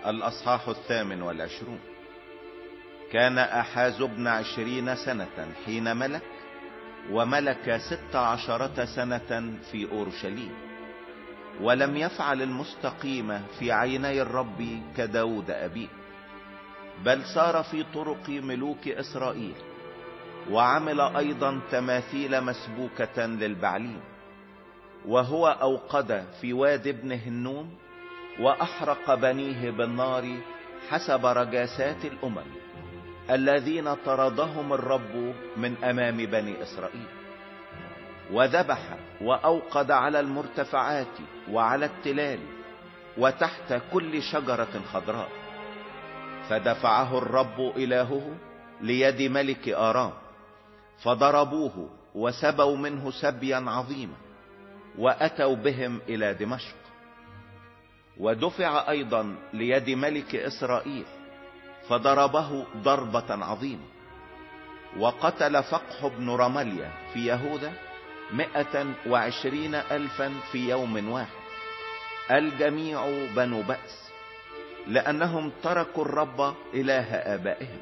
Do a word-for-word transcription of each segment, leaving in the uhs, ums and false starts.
الأصحاح الثامن والعشرون. كان أحاز ابن عشرين سنة حين ملك، وملك ست عشرة سنة في أورشليم، ولم يفعل المستقيم في عيني الرب كداود أبيه، بل سار في طرق ملوك إسرائيل، وعمل أيضا تماثيل مسبوكة للبعليم. وهو أوقد في واد ابن هنوم، وأحرق بنيه بالنار حسب رجاسات الأمم الذين طردهم الرب من أمام بني إسرائيل. وذبح وأوقد على المرتفعات وعلى التلال وتحت كل شجرة خضراء. فدفعه الرب إلهه ليد ملك آرام، فضربوه وسبوا منه سبيا عظيما، وأتوا بهم إلى دمشق. ودفع أيضا ليد ملك إسرائيل، فضربه ضربة عظيمة، وقتل فقح بن رمليا في يهوذا مئة وعشرين ألفا في يوم واحد، الجميع بنو بأس، لأنهم تركوا الرب إله آبائهم.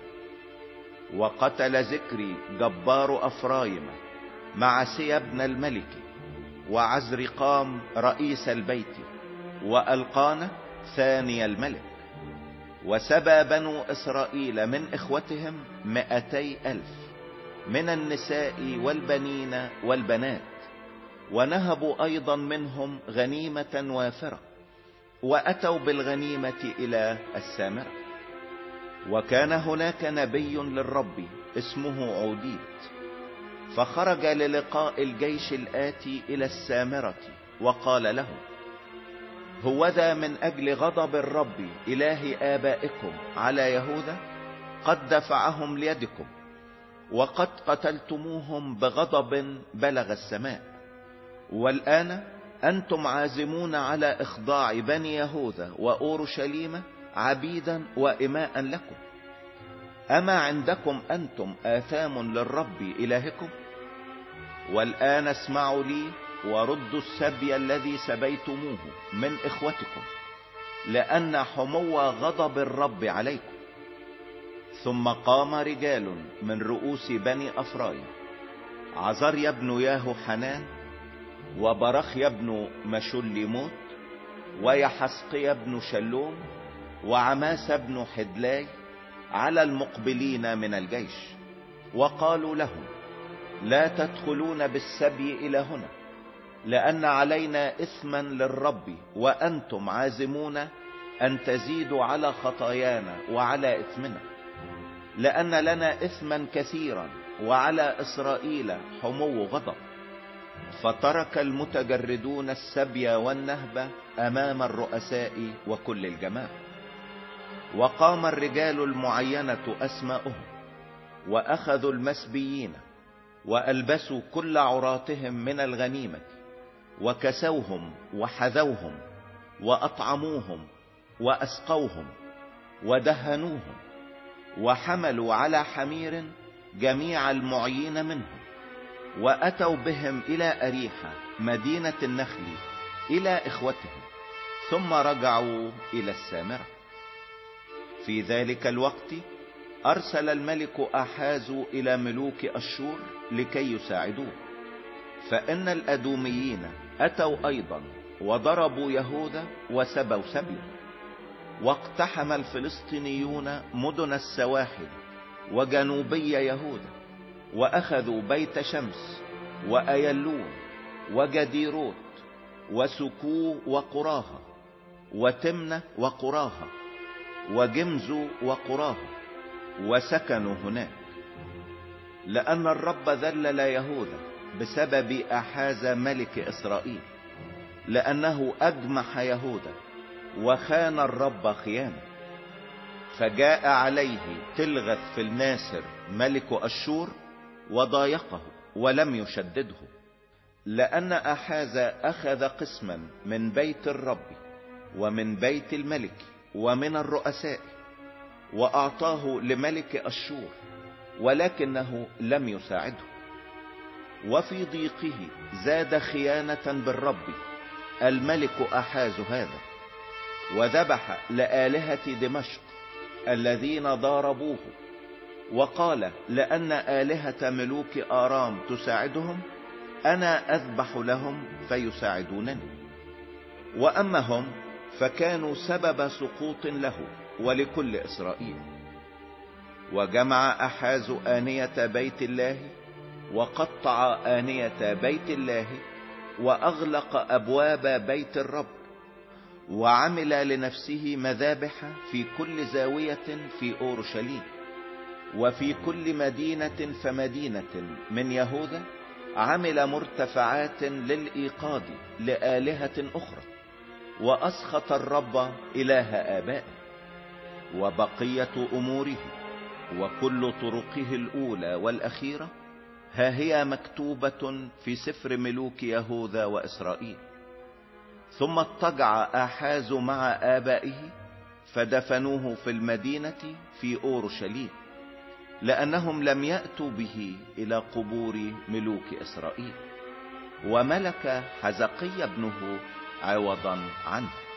وقتل ذكري جبار أفرايم مع سيا بن الملك، وعزرقام رئيس البيت، وألقان ثاني الملك. وسبى بنو إسرائيل من إخوتهم مئتي ألف من النساء والبنين والبنات، ونهبوا أيضا منهم غنيمة وافرة، وأتوا بالغنيمة إلى السامرة. وكان هناك نبي للرب اسمه عوديد، فخرج للقاء الجيش الآتي إلى السامرة، وقال له: هوذا من أجل غضب الرب إله آبائكم على يهوذا قد دفعهم ليدكم، وقد قتلتموهم بغضب بلغ السماء. والآن أنتم عازمون على إخضاع بني يهوذا وأورشليم عبيدا وإماء لكم. أما عندكم أنتم آثام للرب إلهكم؟ والآن اسمعوا لي، وردوا السبي الذي سبيتموه من إخوتكم، لأن حمو غضب الرب عليكم. ثم قام رجال من رؤوس بني أفرايم، عزريا بن ياهو حنان، وبرخيا بن مشلموت، ويحسقيا بن شلوم، وعماس بن حدلاي، على المقبلين من الجيش، وقالوا لهم: لا تدخلون بالسبي إلى هنا، لأن علينا إثما للرب، وأنتم عازمون أن تزيدوا على خطايانا وعلى إثمنا، لأن لنا إثما كثيرا، وعلى إسرائيل حمو غضب. فترك المتجردون السبي والنهب أمام الرؤساء وكل الجماعة. وقام الرجال المعينة أسماؤهم، وأخذوا المسبيين، وألبسوا كل عراتهم من الغنيمة، وكسوهم وحذوهم، وأطعموهم وأسقوهم ودهنوهم، وحملوا على حمير جميع المعين منهم، وأتوا بهم إلى أريحة مدينة النخل إلى إخوتهم، ثم رجعوا إلى السامرة. في ذلك الوقت أرسل الملك أحاز إلى ملوك أشور لكي يساعدوه، فإن الأدوميين أتوا أيضا وضربوا يهوذا وسبوا سبيه. واقتحم الفلسطينيون مدن السواحل وجنوبي يهوذا، وأخذوا بيت شمس وأيلون وجديروت وسكو وقراها وتمنة وقراها وجمز وقراها، وسكنوا هناك. لأن الرب ذلل يهوذا بسبب أحاز ملك إسرائيل، لأنه أجمح يهوذا وخان الرب خيانة. فجاء عليه تلغث في الناسر ملك أشور وضايقه ولم يشدده، لأن أحاز أخذ قسما من بيت الرب ومن بيت الملك ومن الرؤساء، وأعطاه لملك أشور، ولكنه لم يساعده. وفي ضيقه زاد خيانة بالرب الملك أحاز هذا، وذبح لآلهة دمشق الذين ضاربوه، وقال لأن آلهة ملوك آرام تساعدهم أنا أذبح لهم فيساعدونني. وأما هم فكانوا سبب سقوط له ولكل إسرائيل. وجمع أحاز آنية بيت الله، وقطع آنية بيت الله، وأغلق أبواب بيت الرب، وعمل لنفسه مذابح في كل زاوية في أورشليم، وفي كل مدينة فمدينة من يهوذا عمل مرتفعات للإيقاد لآلهة أخرى، وأسخط الرب إله آبائه. وبقية أموره وكل طرقه الأولى والأخيرة ها هي مكتوبة في سفر ملوك يهوذا وإسرائيل. ثم اضطجع آحاز مع آبائه فدفنوه في المدينة في أورشليم، لأنهم لم يأتوا به إلى قبور ملوك إسرائيل. وملك حزقيا ابنه عوضا عنه.